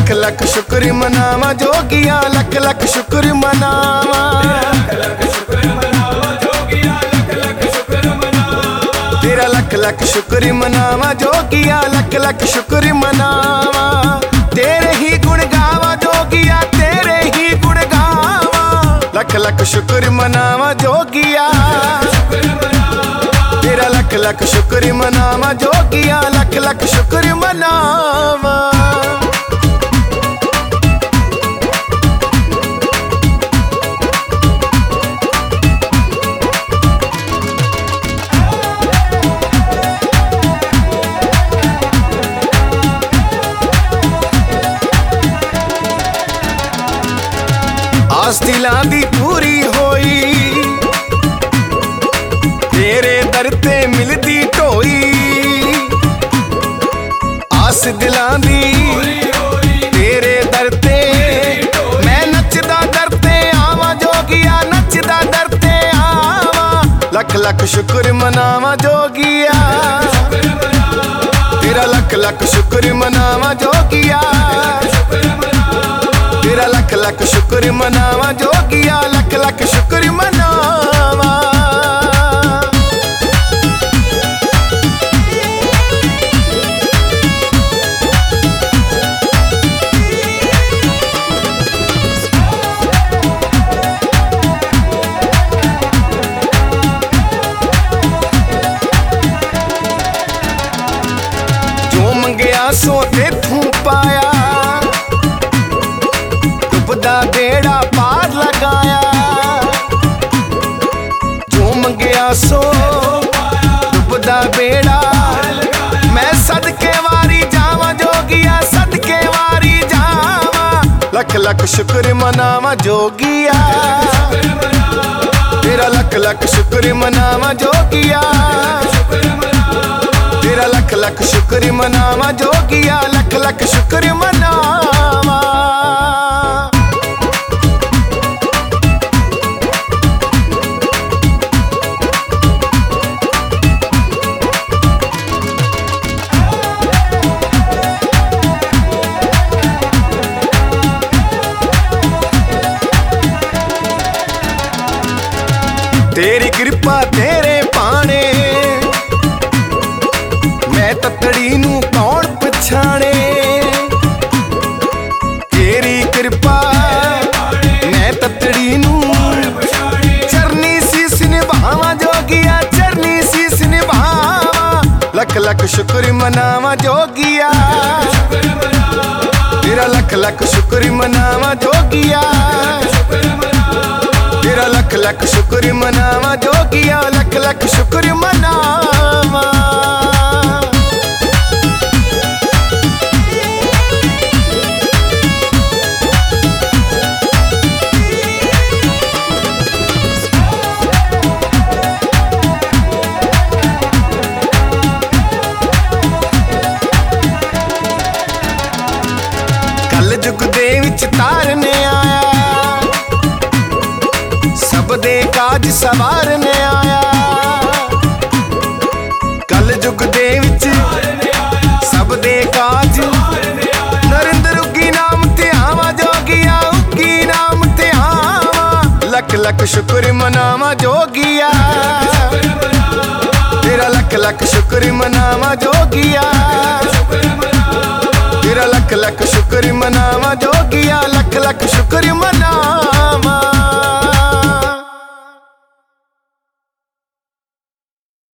लख लख शुक्र मनावा जोगिया, लख लख शुक्र मनावा। तेरा लख लख शुक्र मनावा जोगिया, लख लख शुक्र मनावा। तेरे ही गुण गावा जोगिया, तेरे ही गुण गावा। लख लख शुक्र मनावा जोगिया, तेरा लख लख शुक्र मनावा जोगिया, लख लख शुक्र मनावा। आस दिलां दी पूरी होई, तेरे दर ते मिलदी ढोई। आस दिलां दी तेरे दर ते, मैं नचदा दर ते आवां जोगिया, नचदा दर ते आवां। लख लख शुक्र मनावा जोगिया, तेरा लख लख शुक्र मनावा जोगिया। तेरा लख लख शुक्र मनावा जोगिया, लख लख शुक्र मनावा। जो मंगया सो तेथों पाया, डुबदा बेड़ा पार लगाया। जो मंगया सो डुबदा बेड़ा, मैं सदके वारी जावा जोगिया, सदके वारी जावा। लख लख शुक्र मनावा जोगिया, तेरा लख लख शुक्र मनावा जोगिया। तेरा लख लख शुक्र मनावा जोगिया, लख लख शुक्र मनावा। तेरी कृपा तेरे पाने, मैं ततड़ी नू कौन पछाणे। तेरी कृपा मैं ततड़ी नू, चरनी सीस निभावा जोगिया, चरनी सीस निभावा। लख लख शुक्र मनावा जोगिया, तेरा लख लख शुक्र मनावा जोगिया। तेरा लख लख शुक्र मनावा जोगिया, लख लख शुक्र मनावा। कल जुग दे विच तारने आया, सब दे काज सवारने आया। कल जुग दे विच सब दे काज, नरेंद्र उगी नाम ते आवा जोगिया, उगी नाम ते आवा। लख लख शुक्र मनावा जोगिया, तेरा लख लख शुक्र मनावा जोगिया। तेरा लख लख शुक्र मनावा जोगिया,